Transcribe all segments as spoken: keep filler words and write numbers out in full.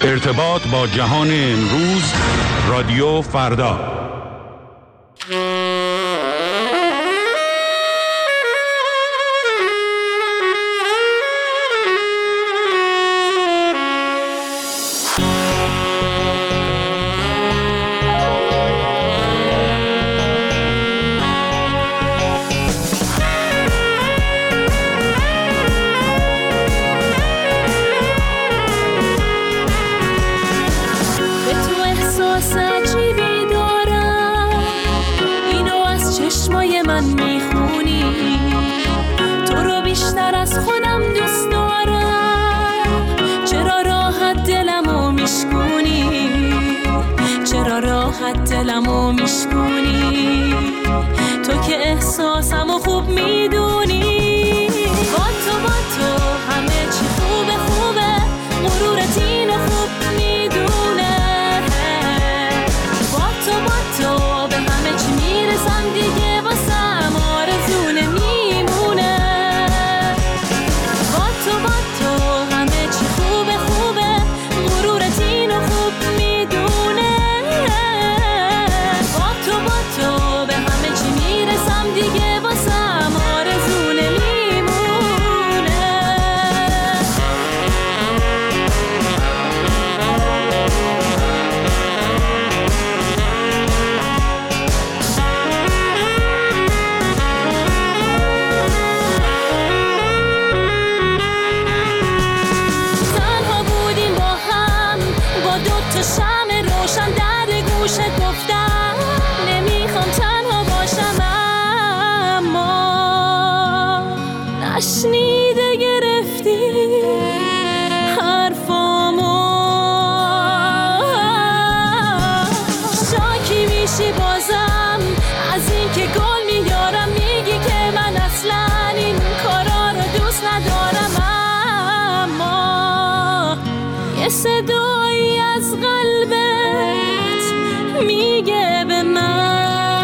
ارتباط با جهان امروز، رادیو فردا. دلمو میشکونی تو که احساسمو خوب میدونی. با تو با تو همه چی خوبه خوبه، غرورت اینو خوب میدونه. با تو با تو به همه چی میرسم دیگه، واسم آرزو نمیمونه. با تو با تو همه چی خوبه خوبه، غرورت اینو خوب میدونه. دیگه واسم آرزو نمیمونه. تنها بودیم با هم، با دوتا شمع روشن در گوشت گفتم نمیخوام تنها باشم. نشنیده گرفتی حرفامو، شاکی میشی بازم از این که گل میارم، میگی که من اصلا این کارا رو دوست ندارم. اما یه صدایی از قلبت میگه به من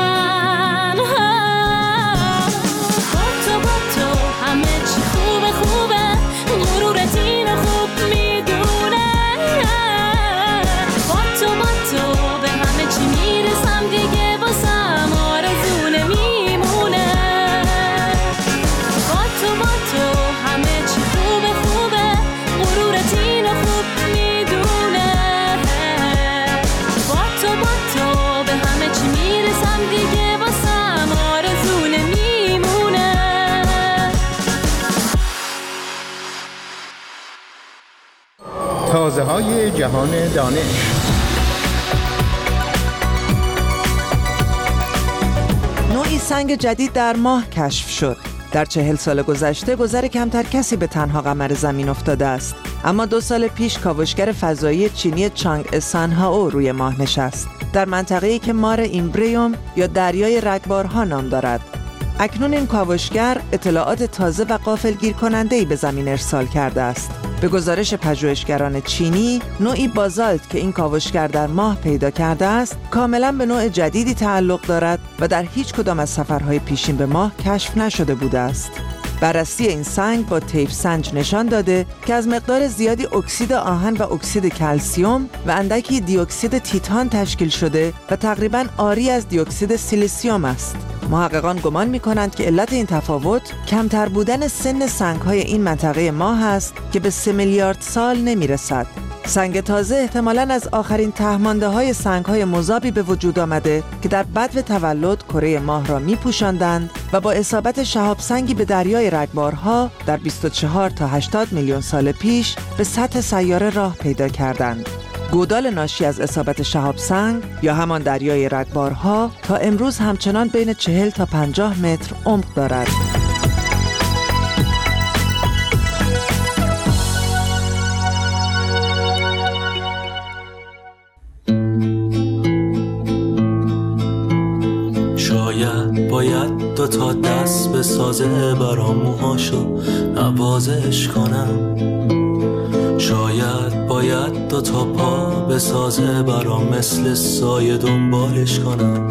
تازه های جهان دانش. نوعی سنگ جدید در ماه کشف شد. در چهل سال گذشته گذر کمتر کسی به تنها قمر زمین افتاده است، اما دو سال پیش کاوشگر فضایی چینی چانگ سانهائو روی ماه نشست، در منطقه‌ای که مار ایمبریوم یا دریای رگبارها نام دارد. اکنون این کاوشگر اطلاعات تازه و غافلگیر کننده‌ای به زمین ارسال کرده است. به گزارش پژوهشگران چینی، نوعی بازالت که این کاوشگر در ماه پیدا کرده است، کاملاً به نوع جدیدی تعلق دارد و در هیچ کدام از سفرهای پیشین به ماه کشف نشده بوده است. بررسی این سنگ با طیف سنج نشان داده که از مقدار زیادی اکسید آهن و اکسید کلسیم و اندکی دی اکسید تیتان تشکیل شده و تقریباً عاری از دی اکسید سیلیسیوم است. محققان گمان می‌کنند که علت این تفاوت کمتر بودن سن سنگ‌های این منطقه ماه است که به سه میلیارد سال نمی‌رسد. سنگ تازه احتمالاً از آخرین ته‌مانده‌های سنگ‌های مذابی به وجود آمده که در بدو تولد کره ماه را می‌پوشاندند و با اصابت شهاب سنگی به دریای رگبارها در بیست و چهار تا هشتاد میلیون سال پیش به سطح سیاره راه پیدا کردند. گودال ناشی از اصابت شهاب سنگ یا همان دریای رگبارها تا امروز همچنان بین چهل تا پنجاه متر عمق دارد. شاید باید دو تا دست بسازه برام موهاشو نوازش کنم، شاید باید دو تا پا بسازه برام مثل سایه دنبالش کنم،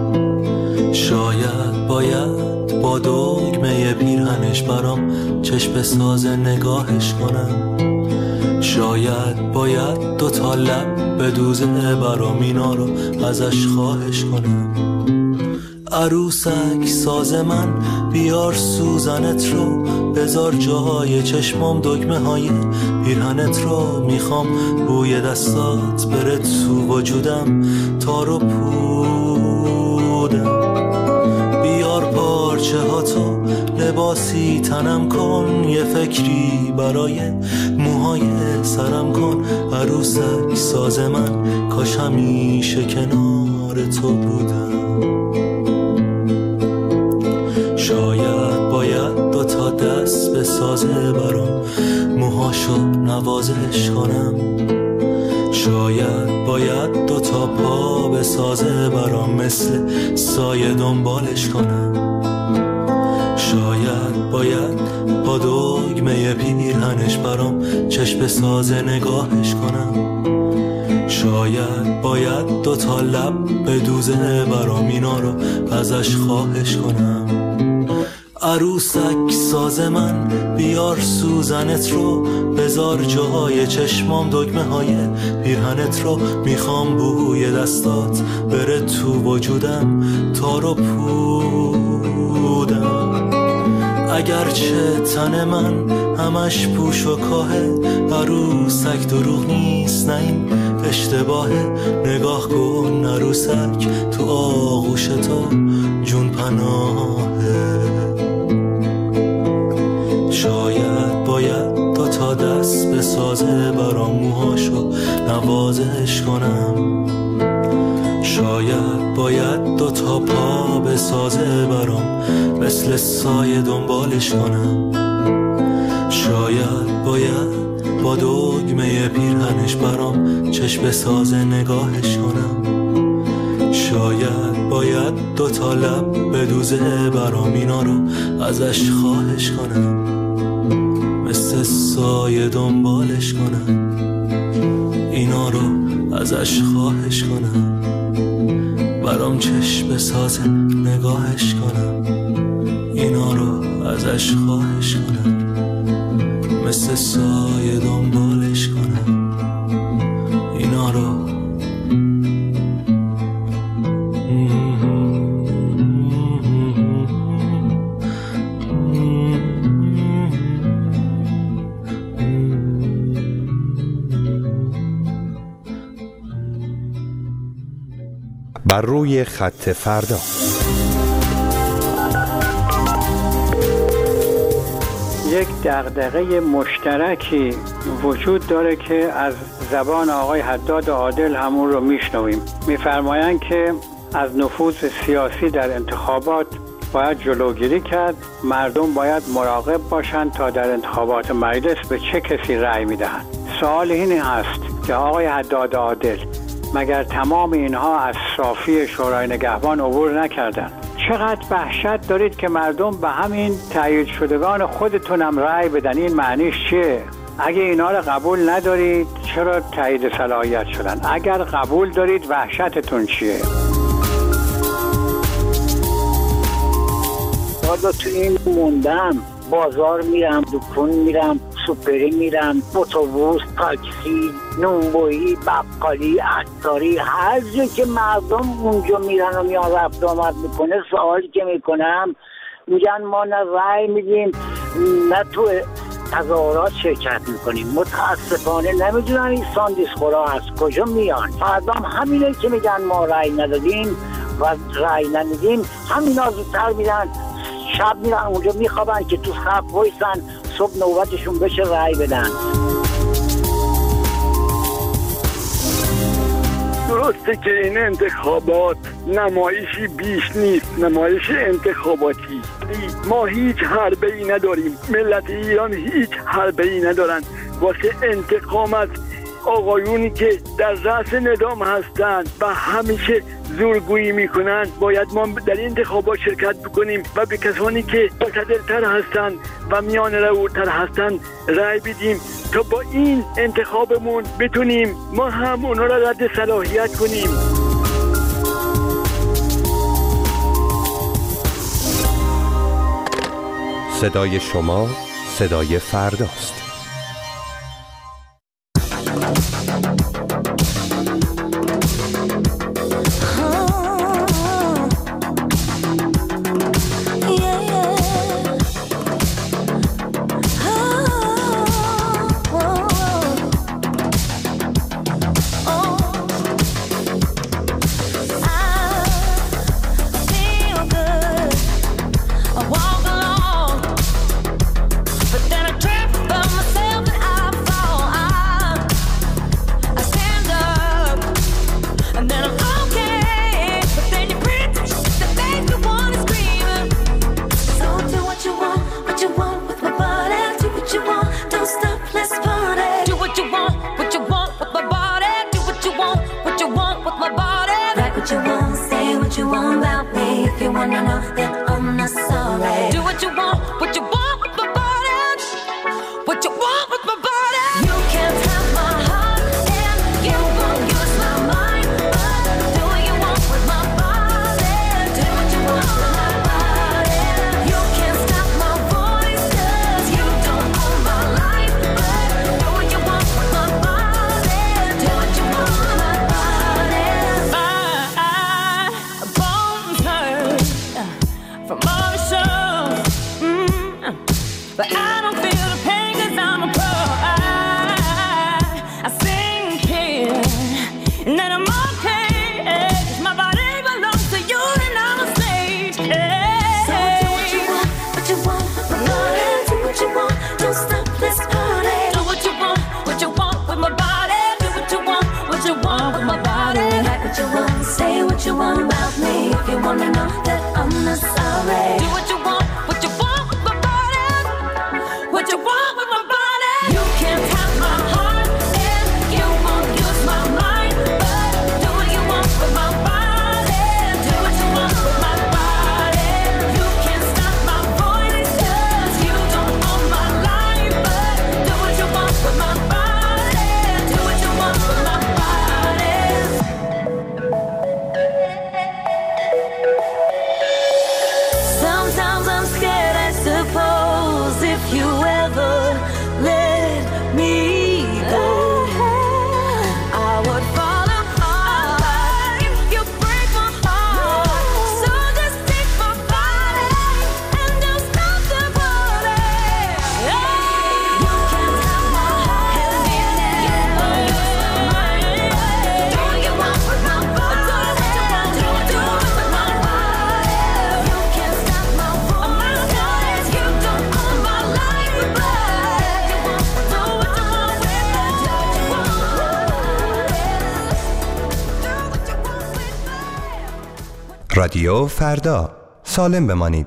شاید باید با دگمه پیرهنش برام چشم بسازه نگاهش کنم، شاید باید دو تا لب بدوزه برام اینا رو ازش خواهش کنم. عروسک ساز من بیار سوزنت رو، بذار جای چشمام دکمه های پیرهنت رو. میخوام بوی دستات بره تو وجودم، تارو پودم. بیار پارچه هاتو لباسی تنم کن، یه فکری برای موهای سرم کن. عروسک ساز من کاش همیشه کنار تو بودم. شاید باید دو تا دست به سازه برام موهاشو نوازش کنم. شاید باید دو تا پا به سازه برام مثل سایه دنبالش کنم. شاید باید با دگمه پیرهنش برام چشم سازه نگاهش کنم. شاید باید دو تا لب بدوزه برام اینا رو ازش خواهش کنم. عروسک ساز من بیار سوزنت رو، بذار جای چشمام دکمه های پیرهنت رو. میخوام بوی دستات بره تو وجودم، تارو پودم. اگرچه تن من همش پوش و کاهه، عروسک دروغ نیست نه این اشتباهه. نگاه کن عروسک تو آغوش تو جون پناهه. شاید باید دو تا دست به سازه برام موهاشو نوازش کنم. شاید باید دو تا پا به سازه برام مثل سایه دنبالش کنم. شاید باید با دگمه پیرهنش برام چشم سازه نگاهش کنم. شاید باید دو تا لب بدوزه برام اینا رو ازش خواهش کنم. مثل سایه دنبالش کنم، اینا رو ازش خواهش کنم. برام چشم سازه نگاهش کنم، اینا رو ازش خواهش کنم. مثل سایه دنبالش کنم، اینا رو. بر روی خط فردا. یک دغدغه مشترکی وجود داره که از زبان آقای حداد عادل همون رو میشنویم. میفرمایند که از نفوذ سیاسی در انتخابات باید جلوگیری کرد. مردم باید مراقب باشند تا در انتخابات مجلس به چه کسی رأی میدهند. سوال این هست که آقای حداد عادل، مگر تمام اینها از صافی شورای نگهبان عبور نکردند؟ چقدر وحشت دارید که مردم به همین تایید شدگان خودتونم رأی بدن؟ این معنیش چیه؟ اگه اینا رو قبول ندارید چرا تایید صلاحیت شدن؟ اگر قبول دارید وحشتتون چیه؟ حالا تو این موندم، بازار میرم، دکون میرم، سوپری میرم، اتوبوس، تاکسی، نونبویی، بقالی، عطاری، هر جا که مردم اونجا میرن و میان رفت آمد میکنه، سوالی که میکنم میگن ما نه رأی میدیم نه تو تظاهرات شرکت میکنیم. متاسفانه نمیدونن این ساندیس خورا از کجا میان. فردا همینه که میگن ما رأی ندادیم و رأی نمیدیم، همینا زودتر میرن شب میرن اونجا میخوابن که تو خط وایسن صبح نوبتشون بشه رأی بدن. درسته که این انتخابات نمایشی بیش نیست، نمایش انتخاباتی. ما هیچ حربه‌ای نداریم، ملت ایران هیچ حربه‌ای ندارن واسه انتقام از آقایونی که در رأس نظام هستند و همیشه زورگویی میکنن. باید ما در این انتخابات شرکت بکنیم و به کسانی که مقتدرتر هستند و میان روتر هستند رأی بدیم تا با این انتخابمون بتونیم ما هم اونا را رد صلاحیت کنیم. صدای شما صدای فرداست. رادیو فردا، سالم بمانید.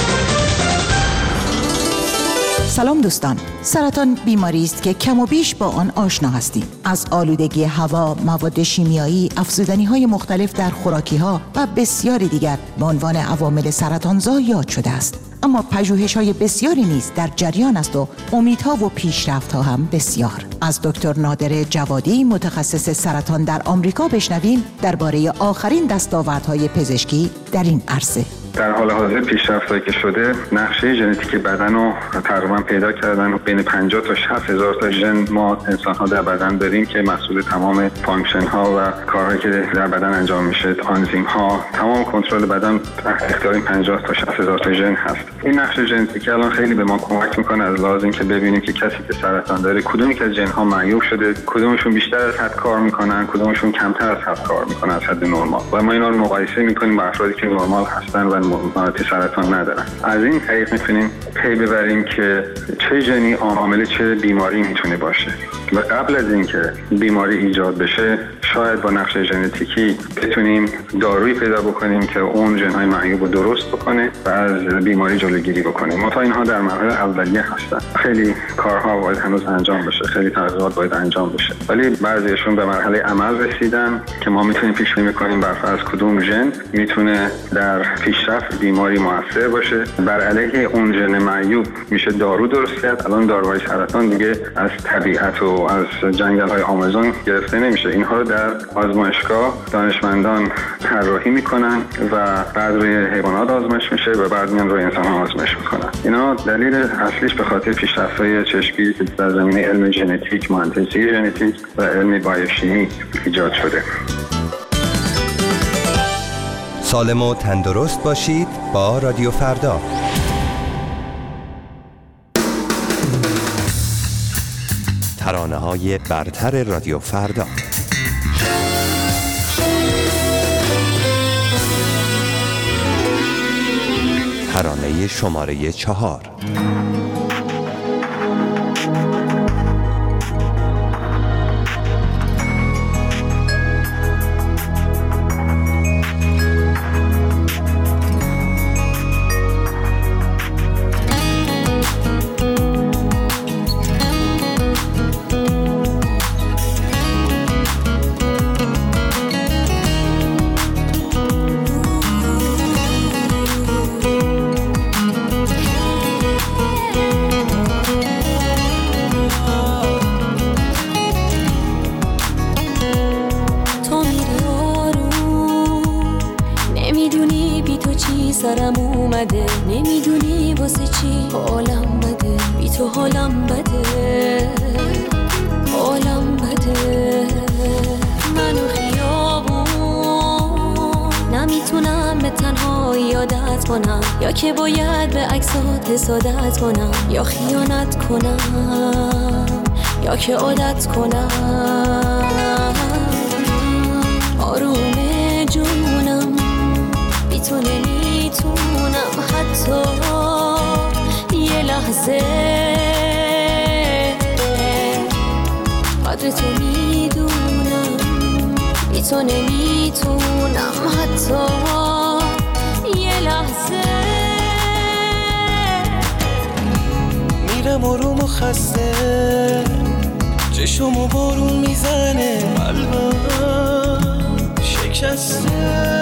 سلام دوستان، سرطان بیماری است که کم و بیش با آن آشنا هستیم. از آلودگی هوا، مواد شیمیایی، افزودنی‌های مختلف در خوراکی‌ها و بسیاری دیگر به عنوان عوامل سرطانزا یاد شده است. اما پژوهش‌های بسیاری نیز در جریان است و امیدها و پیشرفت‌ها هم بسیار. از دکتر نادر جوادی، متخصص سرطان در آمریکا، بشنویم درباره آخرین دستاوردهای پزشکی در این عرصه. در حال حاضر پیشرفت‌هایی که شده، نقشه ژنتیک بدن رو تقریبا پیدا کردن. بین پنجاه تا شصت هزار تا ژن ما انسان‌ها در بدن داریم که مسئول تمام فانکشن‌ها و کارهایی که در بدن انجام میشه، آنزیم‌ها، تمام کنترل بدن تحت اختیار این پنجاه تا شصت هزار تا ژن هست. این نقشه ژنتیکی الان خیلی به ما کمک می‌کنه از لحاظ اینکه ببینیم که کسی که سرطان داره کدومی که از ژن‌ها معیوب شده، کدومشون بیشتر از حد کار می‌کنن، کدومشون کمتر از حد کار می‌کنن از حد نرمال. و ما اینا رو مقایسه می‌کنیم با افرادی که نرمال هستن و مقاومت سرطان ندارن. از این طریق میتونیم پی ببریم که چه ژنی عامل چه بیماری میتونه باشه و قبل از اینکه بیماری ایجاد بشه شاید با نقشه ژنتیکی بتونیم دارویی پیدا بکنیم که اون ژن‌های معیوب رو درست بکنه و از بیماری جلوگیری بکنه. ما تا اینها در مرحله اولیه هستن. خیلی کارها باید هنوز انجام بشه، خیلی تحقیقات باید انجام بشه. ولی بعضیشون به مرحله عمل رسیدن که ما میتونیم پیش بینی کنیم بر فرض کدوم ژن میتونه در پیش رفع بیماری موثر باشه. بر علیه اون ژن معیوب میشه دارو درست کرد. الان داروهای سرطان دیگه از طبیعت و از جنگل‌های آمازون گرفته نمیشه. اینها رو در آزمایشگاه دانشمندان طراحی میکنن و بعد روی حیوانات آزمایش میشه و بعد میان روی انسان‌ها آزمایش میکنن. اینا دلیل اصلیش به خاطر پیشرفت‌های چشمگیری که در زمینه علم ژنتیک، مهندسی ژنتیک و علم بیوشیمی ایجاد شده. سالم و تندرست باشید با رادیو فردا. ترانه‌های برتر رادیو فردا. ترانه شماره چهار. سرم اومده نمیدونی واسه چی حالم بده، بی تو حالم بده، حالم بده. منو خیابون نمیتونم به تنهایی عادت کنم، یا که باید به عکسات حسادت کنم، یا خیانت کنم یا که عادت کنم. آروم جونم بی تو نمیتونم حتی یه لحظه قدر تو میدونم، بی تو نمیتونم حتی یه لحظه. میرم آروم و خسته، چشم و بارون میزنه، قلبم شکسته،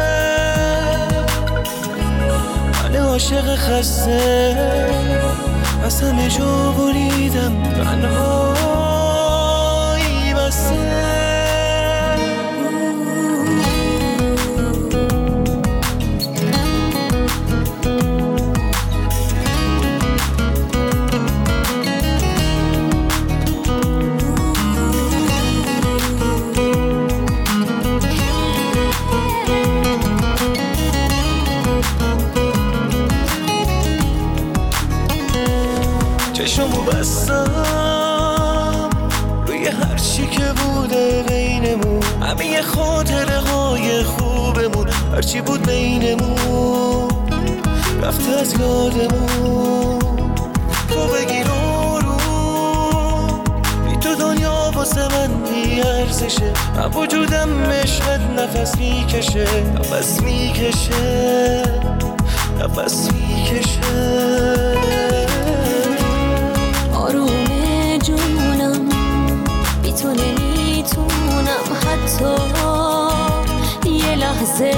عاشق خسته، از همه جا بریدم، تنهایی بسته. چشمو بستم روی هر چی که بوده بینمون، همه خاطره های خوبمون، هر چی بود بینمون رفته از یادمون. تو بگیر آروم، بی تو دنیا واسه من بی ارزشه، من وجودم عشقت نفس میکشه، نفس میکشه، نفس میکشه. آروم جونم بی تو نمیتونم حتی یه لحظه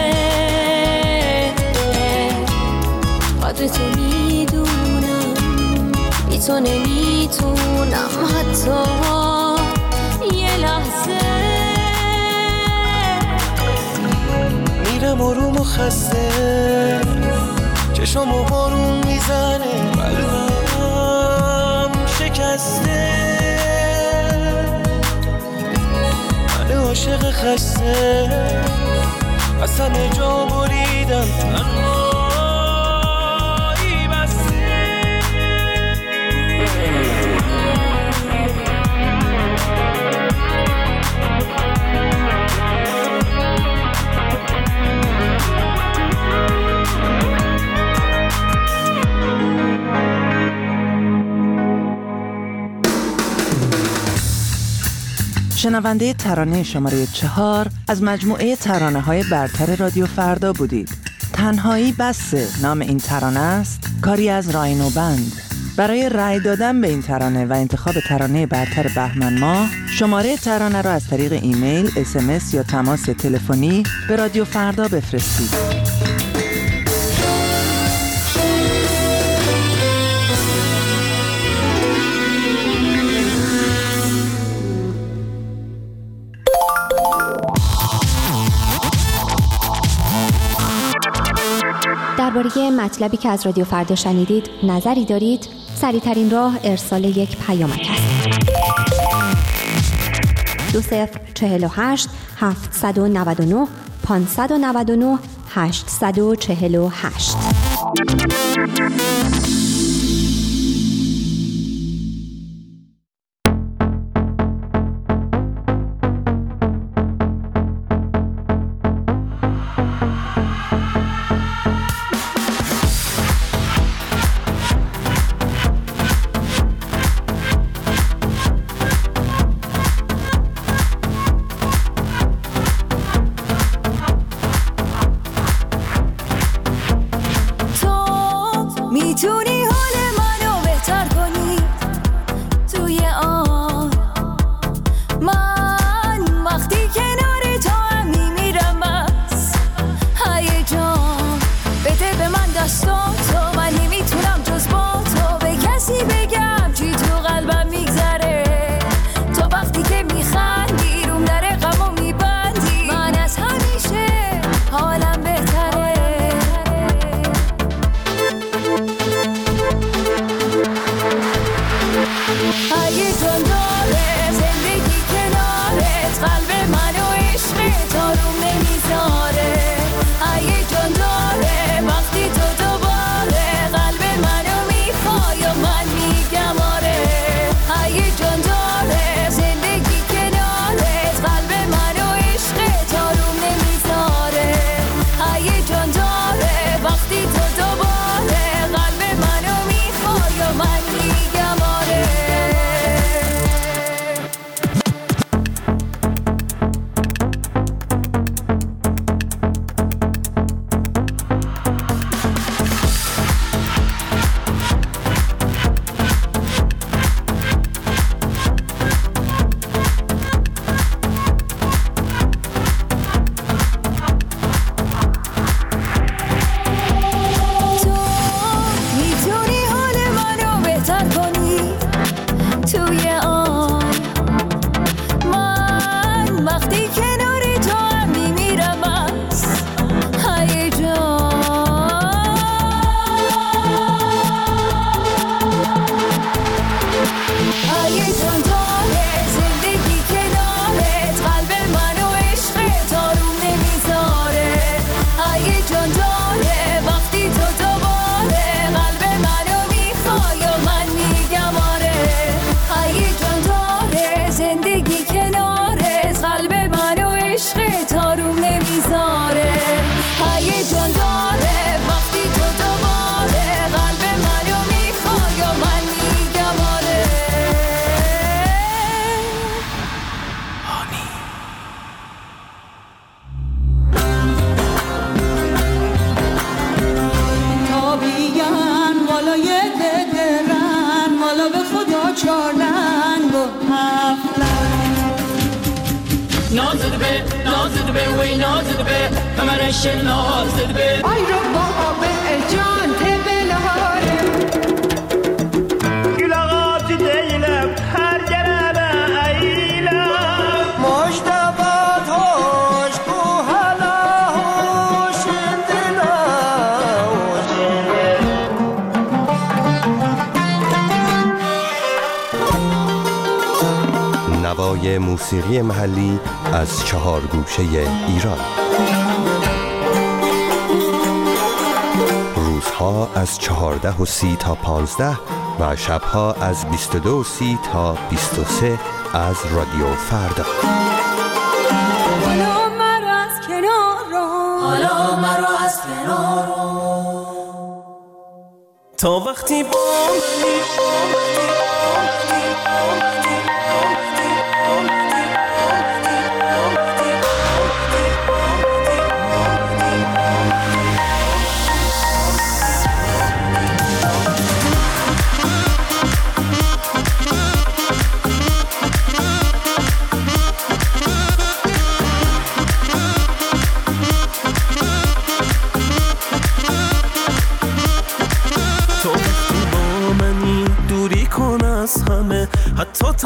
قدر تو میدونم، بی تو نمیتونم حتی یه لحظه. میرم آروم و خسته، چشم و بارون میزنه، قلبم شکسته، من عاشق خسته، از همه جا بریدم، تنهایی بسته. شنونده ترانه شماره چهار از مجموعه ترانه های برتر رادیو فردا بودید. تنهایی بسه نام این ترانه است، کاری از راینو بند. برای رأی دادن به این ترانه و انتخاب ترانه برتر بهمن ماه، شماره ترانه را از طریق ایمیل، اس ام اس یا تماس تلفنی به رادیو فردا بفرستید. درباره مطلبی که از رادیو فردا شنیدید نظری دارید؟ سریع‌ترین راه ارسال یک پیامک است. دو صفر چهل و هشت هفتصد و نود و نه پانصد و نود و نه هشتصد و چهل و هشت. نوای موسیقی محلی از چهار گوشه ایران. روزها از چهارده و سی تا پانزده و شبها از بیست و دو و سی تا بیست و سه از رادیو فردا. حالا مرا از کنار رو، حالا مرا از کنار رو، تا وقتی با منی حتی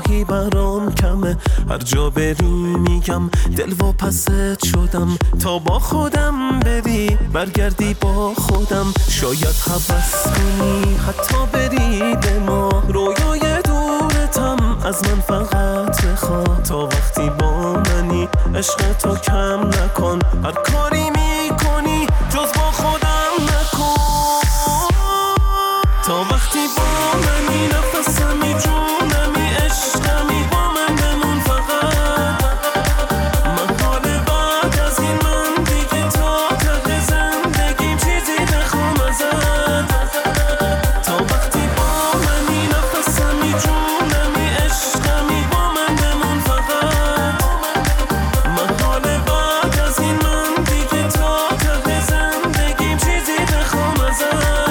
گاهی برام کمه، هر جا بری میگم دل و پست شدم، تا با خودم بری برگردی با خودم، شاید هوس کنی حتی بری به ما، رویای دورتم از من فقط بخوا، تا وقتی با منی عشق تو کم نکن، هر کاری میکنی جز با خودم نکن، تا وقتی با منی نفسمی جونمی عشقمی با من بمون فقط، من حال بعد از این من دیگه تا ته زندگیم چیزی بخوام ازت، تا وقتی با منی نفسمی جونمی عشقمی با من بمون فقط، من حال بعد از این من دیگه تا ته زندگیم چیزی بخوام ازت.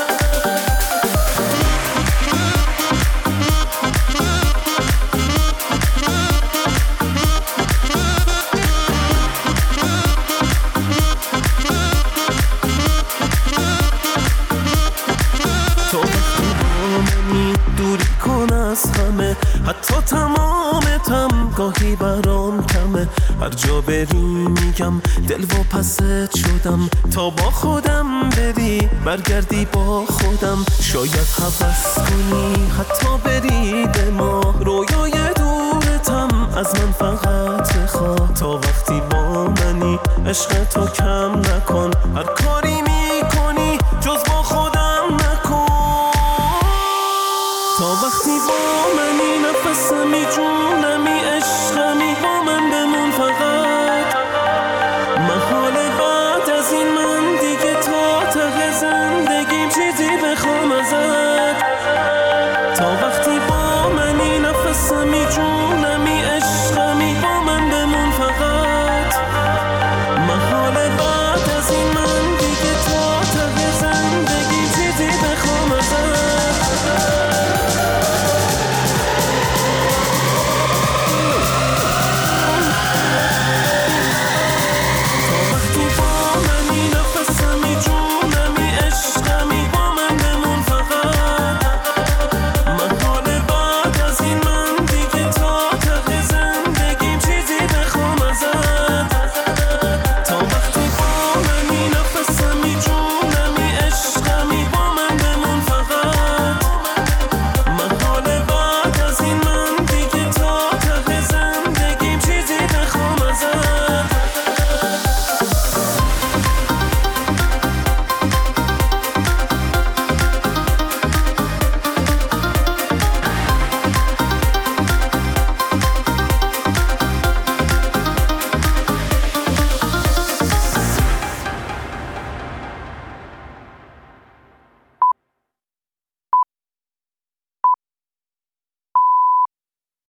تو وقتی با منی دوری کن از همه، حتی تمامتم گاهی برام کمه، هر جا بری میگم دل و پست شدم، تا با خودم بری برگردی با خودم، شاید هوس کنی حتی بری به ما، رویای دورتم از من فقط بخوا، تا وقتی با منی عشق تو کم نکن، هر کاری میکنی جز با خودم نکن، تا وقتی با منی نفسمی جون